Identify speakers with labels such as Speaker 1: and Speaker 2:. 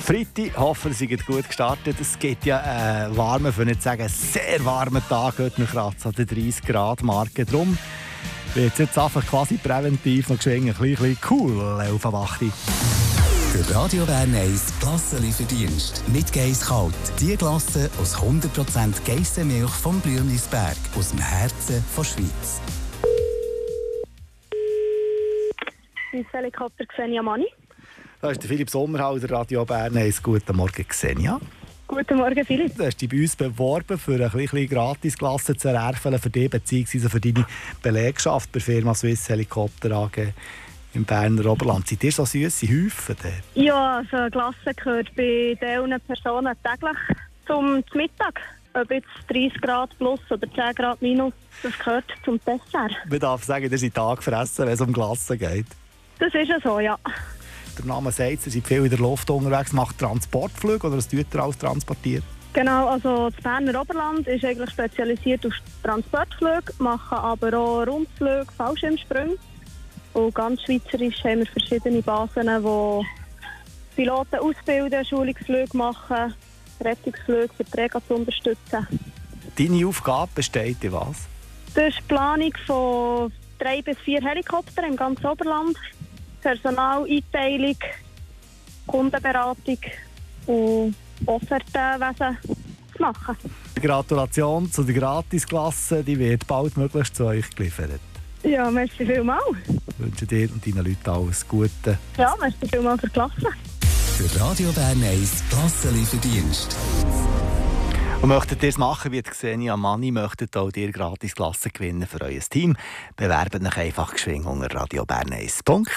Speaker 1: Freitag, hoffe, Sie sind gut gestartet. Es gibt ja einen warmen, für nicht zu sagen sehr warmen Tag heute noch kratzt an der 30-Grad-Marke. Darum wird es jetzt einfach quasi präventiv noch geschwingen, ein bisschen cool auf der Wachte.
Speaker 2: Der Radio Bern 1 Glassenlieferdienst mit Geiskalt. Die Glasse aus 100% Geissenmilch vom Blümlisberg aus dem Herzen der Schweiz.
Speaker 3: Das Helikopter Xenia Mani.
Speaker 1: Da ist der Philipp Sommerhalder, Radio Bern 1. Guten Morgen, Xenia.
Speaker 3: Guten Morgen, Philipp.
Speaker 1: Du hast dich bei uns beworben, für eine kleine Gratisklasse zu erwerben für dich bzw. für deine Belegschaft bei der Firma Swiss Helikopter AG im Berner Oberland. Seid ihr so süsse Häufen dort?
Speaker 3: Ja, so eine Klasse gehört bei diesen Personen täglich zum Mittag. Ob jetzt 30 Grad plus oder 10 Grad minus, das gehört zum Dessert.
Speaker 1: Man darf sagen, ihr seid Tag fressen, wenn es um Glasse geht.
Speaker 3: Das ist ja so, ja.
Speaker 1: Der Name sagt, ihr seid viel in der Luft unterwegs, macht Transportflüge oder was tut ihr alles transportieren?
Speaker 3: Genau, also das Berner Oberland ist eigentlich spezialisiert auf Transportflüge, machen aber auch Rundflüge, Fallschirmsprünge. Und ganz schweizerisch haben wir verschiedene Basen, wo Piloten ausbilden, Schulungsflüge machen, Rettungsflüge für Träger zu unterstützen.
Speaker 1: Deine Aufgabe besteht in was?
Speaker 3: Das ist die Planung von 3 bis 4 Helikoptern im ganzen Oberland. Personaleinteilung, Kundenberatung und Offertenwesen zu machen.
Speaker 1: Gratulation zu der Gratisklasse, die wird baldmöglichst zu euch geliefert.
Speaker 3: Ja, merci vielmals.
Speaker 1: Ich wünsche dir und deinen Leuten alles Gute.
Speaker 3: Ja, merci vielmals für die Klasse.
Speaker 2: Der Radio Bern 1 Glassenlieferdienst.
Speaker 1: Und möchtet ihr es machen wie Xenia Mani, möchtet auch ihr Gratisklasse gewinnen für euer Team, bewerbt euch einfach geschwind unter radiobern1.ch.